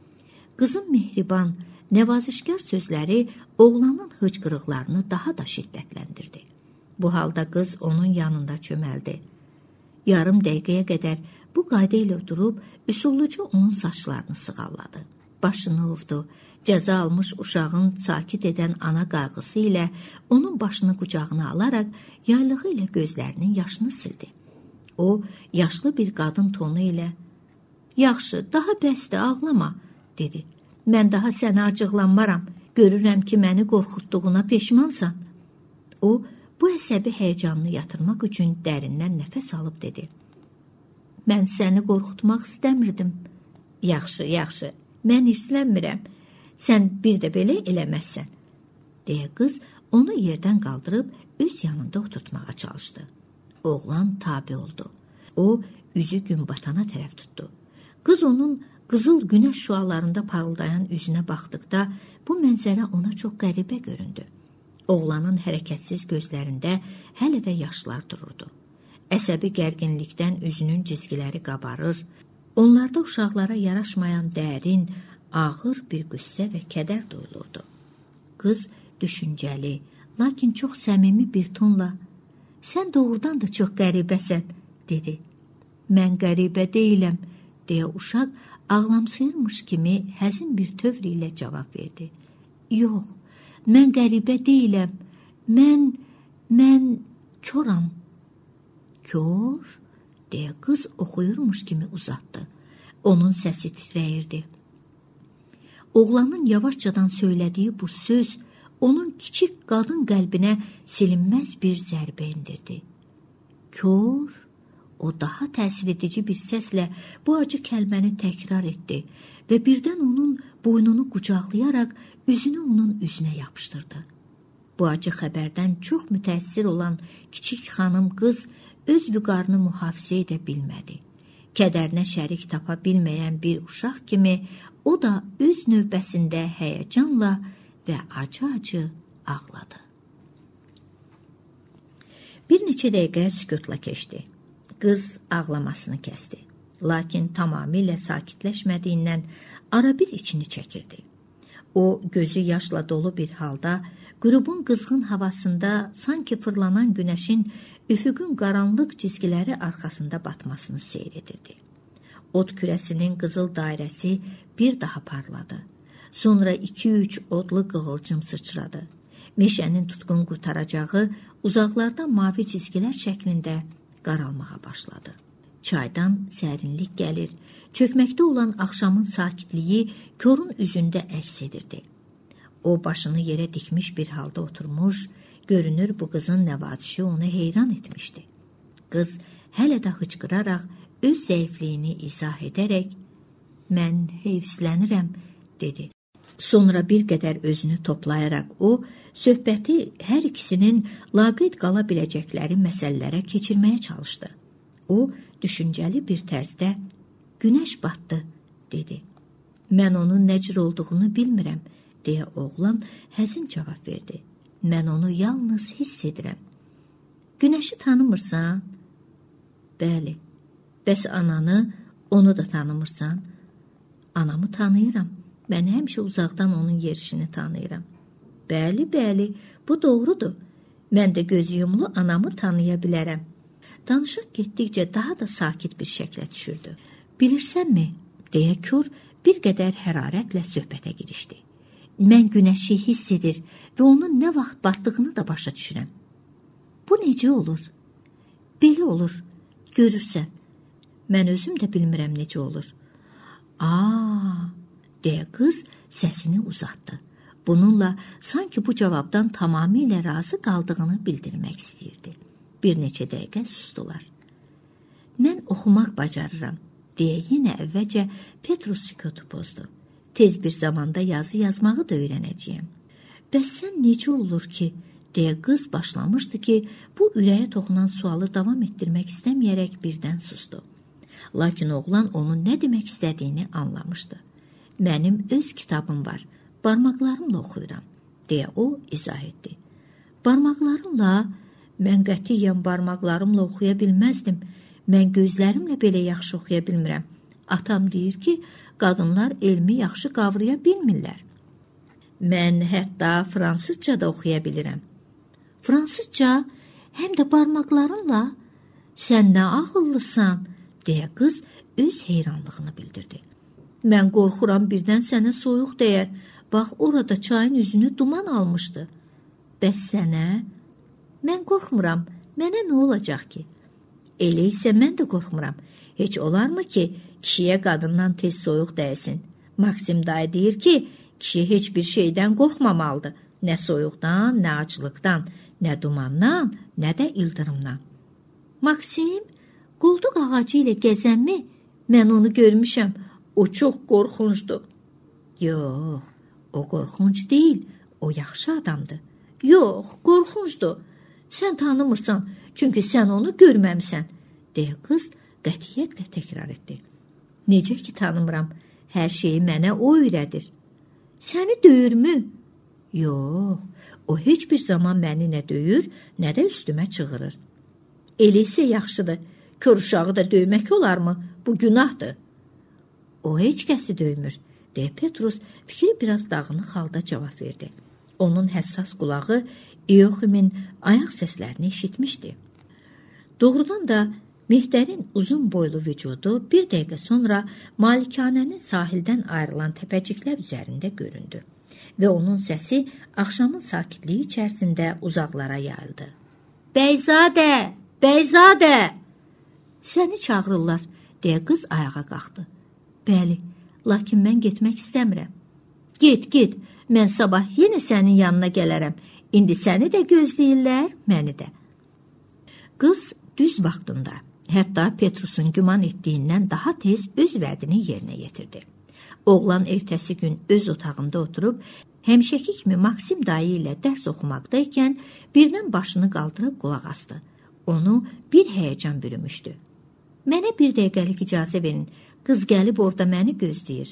Qızın mehriban, nəvazişkar sözləri oğlanın hıçqırıqlarını daha da şiddətləndirdi. Bu halda qız onun yanında çöməldi. Yarım dəqiqəyə qədər bu qayda ilə durub üsulluca onun saçlarını sığalladı. Başını ovdu. Cəza almış uşağın sakit edən ana qayğısı ilə onun başını qucağına alaraq yaylığı ilə gözlərinin yaşını sildi. O, yaşlı bir qadın tonu ilə "Yaxşı, daha bəsdir, ağlama," dedi. "Mən daha sənə acıqlanmaram. Görürəm ki, məni qorxutduğuna peşmansan." O, bu əsəbi həyəcanını yatırmaq üçün dərindən nəfəs alıb dedi. "Mən səni qorxutmaq istəmirdim." "Yaxşı, yaxşı, mən hirslənmirəm. Sən bir də belə eləməzsən," deyə qız onu yerdən qaldırıb öz yanında oturtmağa çalışdı. Oğlan tabe oldu. O, üzü gün batana tərəf tutdu. Qız onun qızıl günəş şüalarında parıldayan üzünə baxdıqda bu mənzərə ona çox qəribə göründü. Oğlanın hərəkətsiz gözlərində hələ də yaşlar dururdu. Əsəbi gərginlikdən üzünün cizgiləri qabarır. Onlarda uşaqlara yaraşmayan dərin, ağır bir qüssə və kədər duyulurdu. Qız düşüncəli, lakin çox səmimi bir tonla "Sən doğrudan da çox qəribəsən," dedi. "Mən qəribə deyiləm," deyə uşaq ağlamsıyırmış kimi həzin bir tövr ilə cavab verdi. "Yox, mən qəribə deyiləm. Mən koram." "Kor?" deyə qız oxuyurmuş kimi uzatdı. Onun səsi titrəyirdi. Oğlanın yavaşcadan söylədiyi bu söz onun kiçik qadın qəlbinə silinməz bir zərbə indirdi. "Kor?" O daha təsir edici bir səslə bu acı kəlməni təkrar etdi və birdən onun boynunu qucaqlayaraq üzünü onun üzünə yapışdırdı. Bu acı xəbərdən çox mütəəssir olan kiçik xanım qız öz vüqarını mühafizə edə bilmədi. Kədərinə şərik tapa bilməyən bir uşaq kimi o da öz növbəsində həyəcanla və acı-acı ağladı. Bir neçə dəqiqə sükutla keçdi. Qız ağlamasını kəsdi. Lakin tamamilə sakitləşmədiyindən ara bir içini çəkirdi. O, gözü yaşla dolu bir halda, qrubun qızğın havasında sanki fırlanan günəşin üfüqün qaranlıq cizgiləri arxasında batmasını seyr edirdi. Od kürəsinin qızıl dairəsi bir daha parladı. Sonra 2-3 odlu qığılcım sıçradı. Meşənin tutqun qurtaracağı uzaqlarda mavi cizgilər şəklində qaralmağa başladı. Çaydan sərinlik gəlir, çökməkdə olan axşamın sakitliyi Korun üzündə əks edirdi. O başını yerə dikmiş bir halda oturmuş, görünür bu qızın nəvazişi onu heyran etmişdi. Qız hələ də hıçqıraraq öz zəifliyini izah edərək "Mən heyfslənirəm," dedi. Sonra bir qədər özünü toplayaraq o, söhbəti hər ikisinin laqeyd qala biləcəkləri məsələlərə keçirməyə çalışdı. O, düşüncəli bir tərzdə "Günəş batdı," dedi. "Mən onun nə cür olduğunu bilmirəm," deyə oğlan həzin cavab verdi. "Mən onu yalnız hiss edirəm." "Günəşi tanımırsan?" "Bəli." "Bəs ananı, onu da tanımırsan?" "Anamı tanıyıram. Mən həmişə uzaqdan onun yerişini tanıyıram." Bəli, bu doğrudur. Mən də gözü yumulu anamı tanıya bilərəm." Danışıq getdikcə daha da sakit bir şəklə düşürdü. "Bilirsənmi?" deyə Kor bir qədər hərarətlə söhbətə girişdi. "Mən günəşi hiss edir və onun nə vaxt batdığını da başa düşürəm." "Bu necə olur?" "Belə olur, görürsən. Mən özüm də bilmirəm necə olur." "Aa," deyə qız səsini uzatdı. Bununla sanki bu cavabdan tamamilə razı qaldığını bildirmək istəyirdi. Bir neçə dəqiqə sustular. "Mən oxumaq bacarıram," deyə yenə əvvəlcə Petrus sükutu pozdu. "Tez bir zamanda yazı yazmağı da öyrənəcəyəm." "Bəs sən necə olur ki?" deyə qız başlamışdı ki, bu ürəyə toxunan sualı davam etdirmək istəməyərək birdən sustu. Lakin oğlan onun nə demək istədiyini anlamışdı. "Mənim öz kitabım var, barmaqlarımla oxuyuram," deyə o izah etdi. "Barmaqlarımla? Mən qətiyyən barmaqlarımla oxuya bilməzdim. Mən gözlərimlə belə yaxşı oxuya bilmirəm. Atam deyir ki, qadınlar elmi yaxşı qavraya bilmirlər." "Mən hətta fransızca da oxuya bilirəm." "Fransızca? Həm də barmaqlarınla? Sən nə ağıllısan," deyə qız öz heyranlığını bildirdi. "Mən qorxuram birdən sənə soyuq dəyər. Bax, orada çayın üzünü duman almışdı." "Bəs sənə?" "Mən qorxmuram. Mənə nə olacaq ki?" "Elə isə mən də qorxmuram. Heç olarmı ki, kişiyə qadından tez soyuq dəysin? Maksim dayı deyir ki, kişi heç bir şeydən qorxmamalıdır. Nə soyuqdan, nə aclıqdan, nə dumandan, nə də ildırımdan." "Maksim, qulduq ağacı ilə gəzənmi? Mən onu görmüşəm. O çox qorxuncdur." "Yox, o qorxunc deyil. O yaxşı adamdır." "Yox, qorxuncdur. Sən tanımırsan, çünki sən onu görməmsən," deyə qız qətiyyətlə təkrar etdi. "Necə ki tanımıram? Hər şeyi mənə o öyrədir." "Səni döyürmü?" "Yox, o heç bir zaman məni nə döyür, nə də üstümə çığırır." Elə isə yaxşıdır. Kör uşağı da döymək olarmı? Bu günahdır. O heç kəsi döymür, deyə Petrus fikri biraz dağınıq halda cavab verdi. Onun həssas qulağı İoximin ayaq səslərini eşitmişdi. Doğrudan da Mehdərin uzun boylu vücudu bir dəqiqə sonra malikanənin sahildən ayrılan təpəciklər üzərində göründü və onun səsi axşamın sakitliyi içərisində uzaqlara yayıldı. Bəyzadə! Bəyzadə! Səni çağırırlar, deyə qız ayağa qalxdı. Bəli, lakin mən getmək istəmirəm. Get, mən sabah yenə sənin yanına gələrəm. İndi səni də gözləyirlər, məni də. Qız düz vaxtında, hətta Petrusun güman etdiyindən daha tez öz vədini yerinə yetirdi. Oğlan ertəsi gün öz otağında oturub, həmişəki kimi Maksim dayı ilə dərs oxumaqdaykən birdən başını qaldırıb qulaq asdı. Onu bir həyəcan bürümüşdü. Mənə bir dəqiqəlik icazə verin, qız gəlib orada məni gözləyir.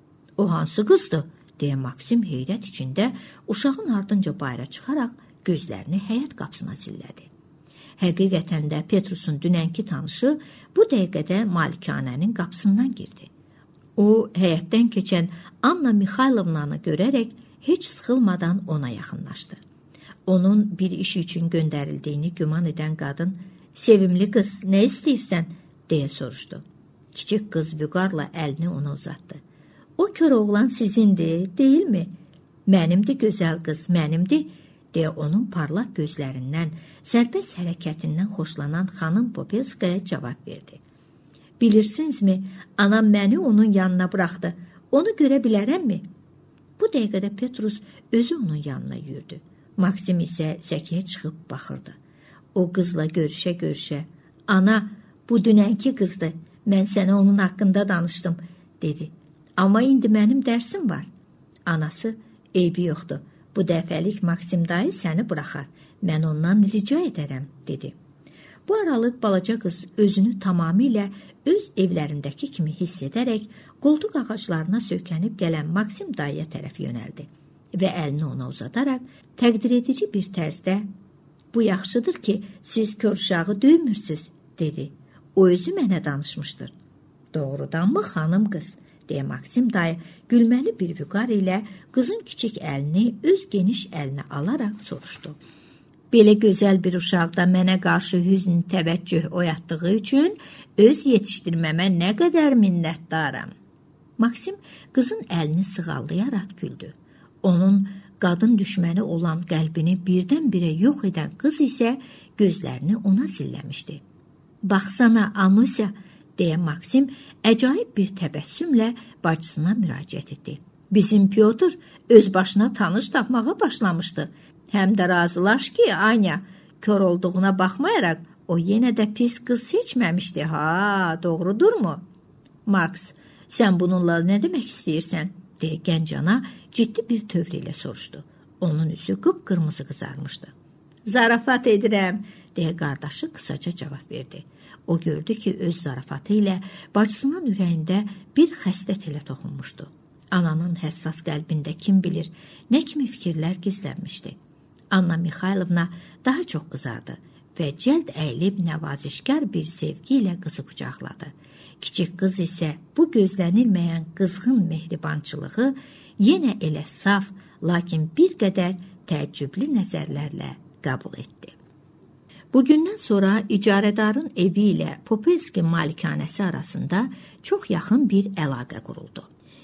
O hansı qızdır? Deyə Maksim heyrət içində uşağın ardınca bayra çıxaraq gözlərini həyət qapısına zillədi. Həqiqətən də Petrusun dünənki tanışı bu dəqiqədə malikanənin qapısından girdi. O, həyətdən keçən Anna Mixaylovnanı görərək heç sıxılmadan ona yaxınlaşdı. Onun bir iş üçün göndərildiyini güman edən qadın, "Sevimli qız, nə istəyirsən?" deyə soruşdu. Kiçik qız vüqarla əlini ona uzatdı. "O kör oğlan sizindir, deyilmi?" "Mənimdir gözəl qız, mənimdir," deyə onun parlaq gözlərindən, sərbəst hərəkətindən xoşlanan xanım Popelskaya cavab verdi. "Bilirsinizmi, anam məni onun yanına buraxdı. Onu görə bilərəmmi?" Bu dəqiqədə Petrus özü onun yanına yürüdü. Maksim isə səkiyə çıxıb baxırdı. O qızla görüşə-görüşə, "Ana, bu dünənki qızdır. Mən sənə onun haqqında danışdım," dedi. "Amma indi mənim dərsim var." Anası, "Eybi yoxdur. Bu dəfəlik Maksim dayı səni buraxar. Mən ondan rica edərəm," dedi. Bu aralıq balaca qız özünü tamamilə öz evlərindəki kimi hiss edərək qoltuq ağaclarına söykənib gələn Maksim dayıya tərəf yönəldi və əlini ona uzadaraq təqdir edici bir tərzdə, "Bu yaxşıdır ki, siz kör uşağı döymürsünüz," dedi. "O özü mənə danışmışdır." "Doğrudanmı xanım qız?" deyə Maksim dayı gülməli bir vüqar ilə qızın kiçik əlini öz geniş əlinə alaraq soruşdu. "Belə gözəl bir uşaqda mənə qarşı hüzn təvəccüh oyatdığı üçün öz yetişdirməmə nə qədər minnətdaram." Maksim qızın əlini sığallayaraq güldü. Onun qadın düşməni olan qəlbini birdən-birə yox edən qız isə gözlərini ona zilləmişdi. "Baxsana, Anusya," deyə Maksim əcaib bir təbəssümlə bacısına müraciət etdi. "Bizim Pyotr öz başına tanış tapmağa başlamışdı. Həm də razılaş ki, Anya, kör olduğuna baxmayaraq o yenə də pis qız seçməmişdi. Ha, doğrudurmu?" "Max, sən bununla nə demək istəyirsən?" deyə gənc ana ciddi bir tövr ilə soruşdu. Onun üzü qıpqırmızı qızarmışdı. "Zarafat edirəm," deyə qardaşı qısaca cavab verdi. O gördü ki, öz zarafatı ilə bacısının ürəyində bir xəstət ilə toxunmuşdu. Ananın həssas qəlbində kim bilir, nə kimi fikirlər gizlənmişdi. Anna Mixaylovna daha çox qızardı və cəld əyilib nəvazişkar bir sevgi ilə qızı qucaqladı. Kiçik qız isə bu gözlənilməyən qızğın mehribançılığı yenə elə saf, lakin bir qədər təəccüblü nəzərlərlə qəbul etdi. Bugündən sonra icarədarın evi ilə Popelski malikanəsi arasında çox yaxın bir əlaqə quruldu.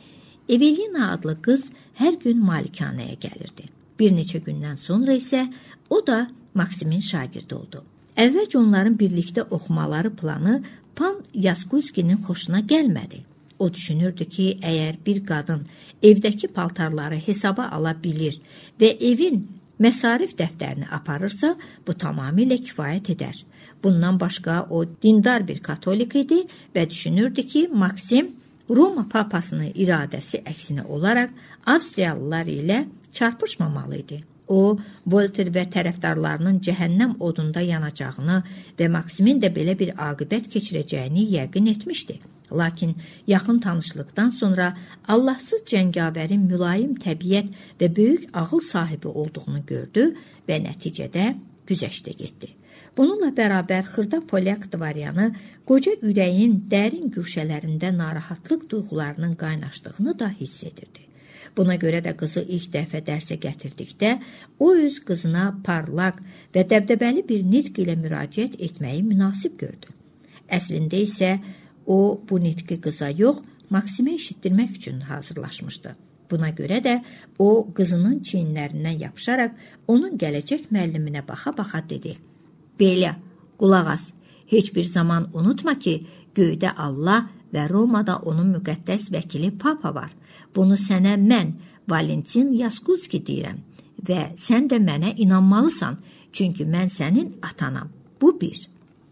Evelina adlı qız hər gün malikanəyə gəlirdi. Bir neçə gündən sonra isə o da Maksimin şagirdi oldu. Əvvəlcə onların birlikdə oxumaları planı Pan Yaskuyskinin xoşuna gəlmədi. O düşünürdü ki, əgər bir qadın evdəki paltarları hesaba ala bilir və evin məsarif dəftərini aparırsa, bu tamamilə kifayət edər. Bundan başqa o dindar bir katolik idi və düşünürdü ki, Maksim Roma papasının iradəsi əksinə olaraq Avstriyalılar ilə çarpışmamalı idi. O, Volter və tərəfdarlarının cəhənnəm odunda yanacağını və Maksimin də belə bir aqibət keçirəcəyini yəqin etmişdi. Lakin yaxın tanışlıqdan sonra Allahsız cəngavərin mülayim təbiət və böyük ağıl sahibi olduğunu gördü və nəticədə güzəştə getdi. Bununla bərabər xırda polyak dvaryanı qoca ürəyin dərin güşələrində narahatlıq duyğularının qaynaşdığını da hiss edirdi. Buna görə də qızı ilk dəfə dərsə gətirdikdə o öz qızına parlaq və dəbdəbəli bir nitq ilə müraciət etməyi münasib gördü. Əslində isə o bu nitqi qıza yox, Maksimə eşitdirmək üçün hazırlaşmışdı. Buna görə də o qızının çiyinlərindən yapışaraq onun gələcək müəlliminə baxa-baxa dedi: "Belə, qulaq as, heç bir zaman unutma ki, göydə Allah və Romada onun müqəddəs vəkili Papa var. Bunu sənə mən, Valentin Yaskulski deyirəm və sən də mənə inanmalısan, çünki mən sənin atanam. Bu bir."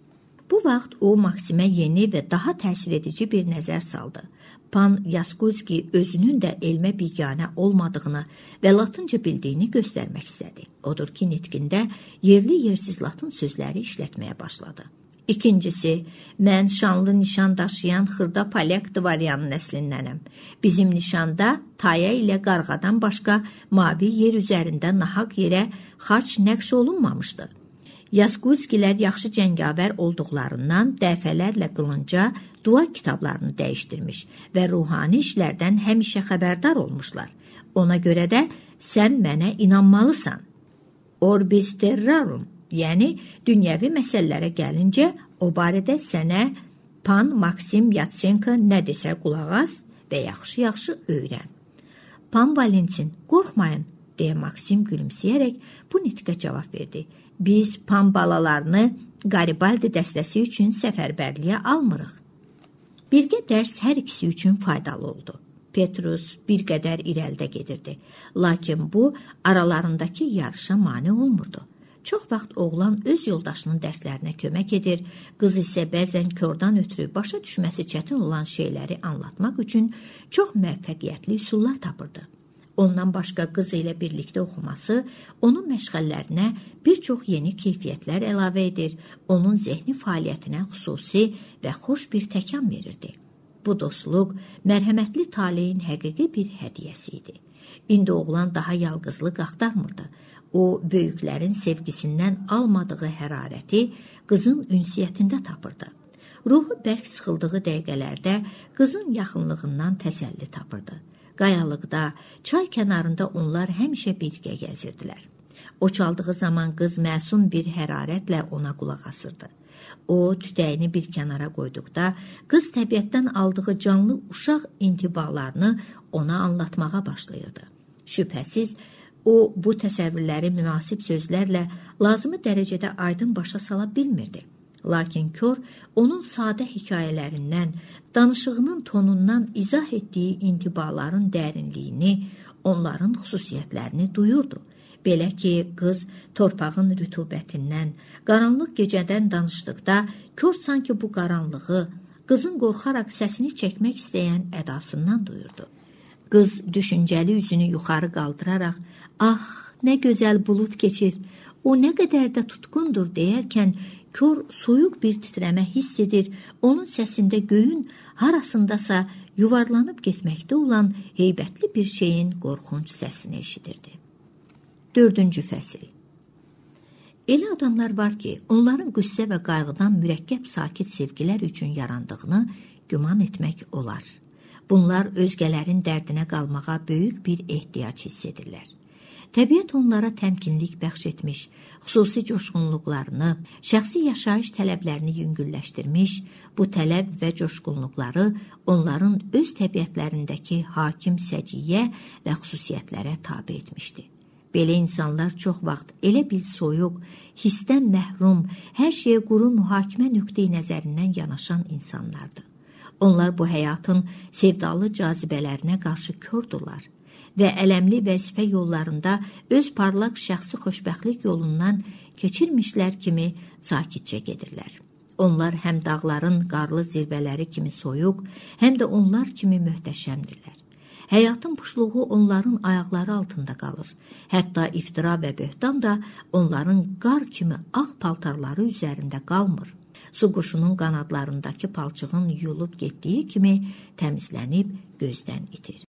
Bu vaxt o Maksimə yeni və daha təsir edici bir nəzər saldı. Pan Yaskulski özünün də elmə biganə olmadığını və latınca bildiyini göstərmək istədi. Odur ki, nitqində yerli yersiz latın sözləri işlətməyə başladı. İkincisi, mən şanlı nişan daşıyan xırda polyak dvaryanın nəslindənəm. Bizim nişanda taya ilə qarğadan başqa mavi yer üzərində nahaq yerə xaç nəqş olunmamışdı. Yaskulskilər yaxşı cəngavər olduqlarından dəfələrlə qılınca dua kitablarını dəyişdirmiş və ruhani işlərdən həmişə xəbərdar olmuşlar. Ona görə də sən mənə inanmalısan. Orbis terrarum, yəni dünyəvi məsələlərə gəlincə, o barədə sənə Pan Maksim Yatsenko nə desə qulaq as və yaxşı-yaxşı öyrən. Pan Valentin, qorxmayın, deyə Maksim gülümsəyərək bu nitqə cavab verdi. Biz Pan balalarını Garibaldi dəstəsi üçün səfərbərliyə almırıq. Birgə dərs hər ikisi üçün faydalı oldu. Petrus bir qədər irəlidə gedirdi. Lakin bu, aralarındakı yarışa mane olmurdu. Çox vaxt oğlan öz yoldaşının dərslərinə kömək edir, qız isə bəzən kördan ötürü başa düşməsi çətin olan şeyləri anlatmaq üçün çox müvəffəqiyyətli üsullar tapırdı. Ondan başqa qız ilə birlikdə oxuması onun məşğəllərinə bir çox yeni keyfiyyətlər əlavə edir, onun zehni fəaliyyətinə xüsusi və xoş bir təkan verirdi. Bu dostluq mərhəmətli taleyin həqiqi bir hədiyyəsi idi. İndi oğlan daha yalqızlıq axtarmırdı. O, böyüklərin sevgisindən almadığı hərarəti qızın ünsiyyətində tapırdı. Ruhu bərk sıxıldığı dəqiqələrdə qızın yaxınlığından təsəlli tapırdı. Qayalıqda, çay kənarında onlar həmişə birgə gəzirdilər. O çaldığı zaman qız məsum bir hərarətlə ona qulaq asırdı. O, tütəyini bir kənara qoyduqda, qız təbiətdən aldığı canlı uşaq intibalarını ona anlatmağa başlayırdı. Şübhəsiz, o, bu təsəvvürləri münasib sözlərlə lazımi dərəcədə aydın başa sala bilmirdi. Lakin kör onun sadə hekayələrindən, danışığının tonundan izah etdiyi intibaların dərinliyini, onların xüsusiyyətlərini duyurdu. Belə ki, qız torpağın rütubətindən, qaranlıq gecədən danışdıqda, kör sanki bu qaranlığı, qızın qorxaraq səsini çəkmək istəyən ədasından duyurdu. Qız düşüncəli üzünü yuxarı qaldıraraq, "Ah, nə gözəl bulud keçir, o nə qədər də tutqundur" deyərkən, kör soyuq bir titrəmə hiss edir, onun səsində göyün harasındasa yuvarlanıb getməkdə olan heybətli bir şeyin qorxunc səsini eşidirdi. 4-cü fəsil. Elə adamlar var ki, onların qüssə və qayğıdan mürəkkəb sakit sevgilər üçün yarandığını güman etmək olar. Bunlar özgələrin dərdinə qalmağa böyük bir ehtiyac hiss edirlər. Təbiət onlara təmkinlik bəxş etmiş, xüsusi coşqunluqlarını, şəxsi yaşayış tələblərini yüngülləşdirmiş, bu tələb və coşqunluqları onların öz təbiətlərindəki hakim səciyyə və xüsusiyyətlərə tabe etmişdi. Belə insanlar çox vaxt elə bil soyuq, hissdən məhrum, hər şeyə quru mühakimə nöqteyi nəzərindən yanaşan insanlardır. Onlar bu həyatın sevdalı cazibələrinə qarşı kördürlər və ələmli vəzifə yollarında öz parlaq şəxsi xoşbəxtlik yolundan keçirmişlər kimi sakitcə gedirlər. Onlar həm dağların qarlı zirvələri kimi soyuq, həm də onlar kimi möhtəşəmdirlər. Həyatın puşluğu onların ayaqları altında qalır. Hətta iftira və böhtan da onların qar kimi ağ paltarları üzərində qalmır. Su quşunun qanadlarındakı palçığın yuyulub getdiyi kimi təmizlənib gözdən itir.